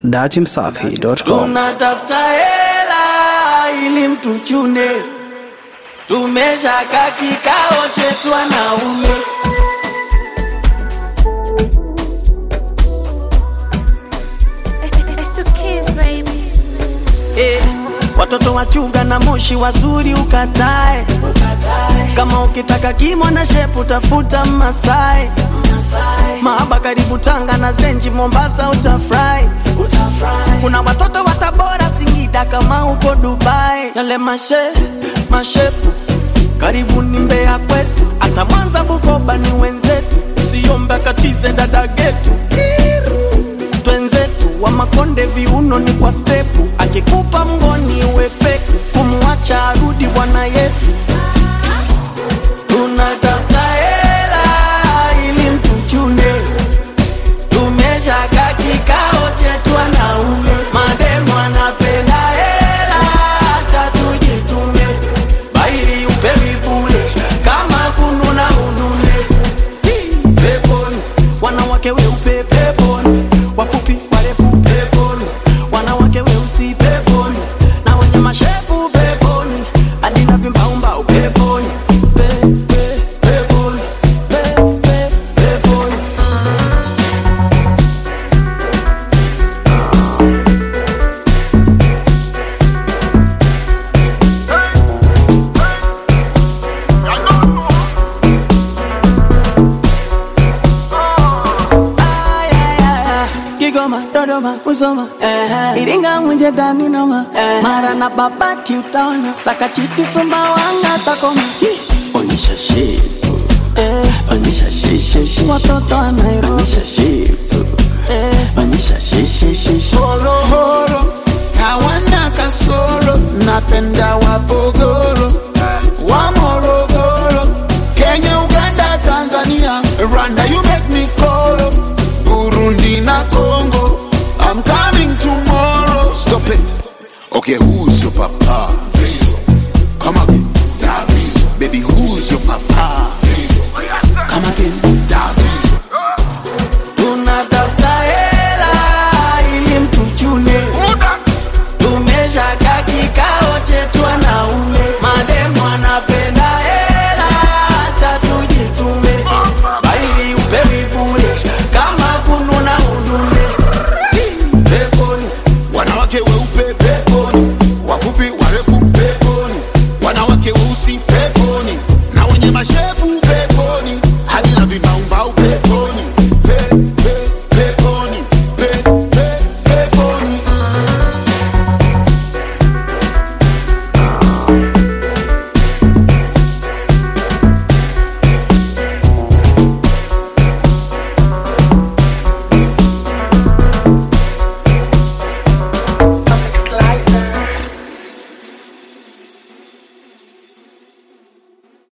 datimsafi.com. Tunatafuta hela ili mtuchune, tumeshaka kikao chetu wanaume. It's the kids, baby. Watoto wachunga na moshi wazuri ukatae. Kama ukitaka kimo na shepu tafuta Masai. Mahaba karibu Tanga na Zenji Mombasa utafry. Kuna watoto wa Tabora Singida kama uko Dubai. Yale mashepu karibu ni Mbeya kwetu. Hata Mwanza Bukoba ni wenzetu. Usiombe katize dada getu. Twenzetu wa Makonde viuno ni kwa stepu. Akikupa mgoni uwepeku, kumwacha arudi Bwana Yesu. Tunatafuta hela ili mtuchune, tumeshaka kikao chetu wanaume. Mademu anapenda hela, acha tujitume. Bairi upewi bure, kama kununa unune. Peponi, wanawake weupe peponi, wafupi warefu peponi, wanawake weusi peponi, na wenye mashepu peponi, adina vimbaumbau peponi. Kigoma, Dodoma, Musoma, Iringa mwenye dani noma, Mara na Babati utaona, Sakachiti Sumbawanga takoma. Onyesha shepu, onyesha shepu, Watoto wa Nairobi, onyesha shepu, onyesha shepu. Horo horo, hawana kasoro, napenda wapogoro, wa Morogoro, Kenya, Uganda, Tanzania, Rwanda, you make me colo, Burundi na Congo, I'm coming tomorrow. Stop it. Okay, who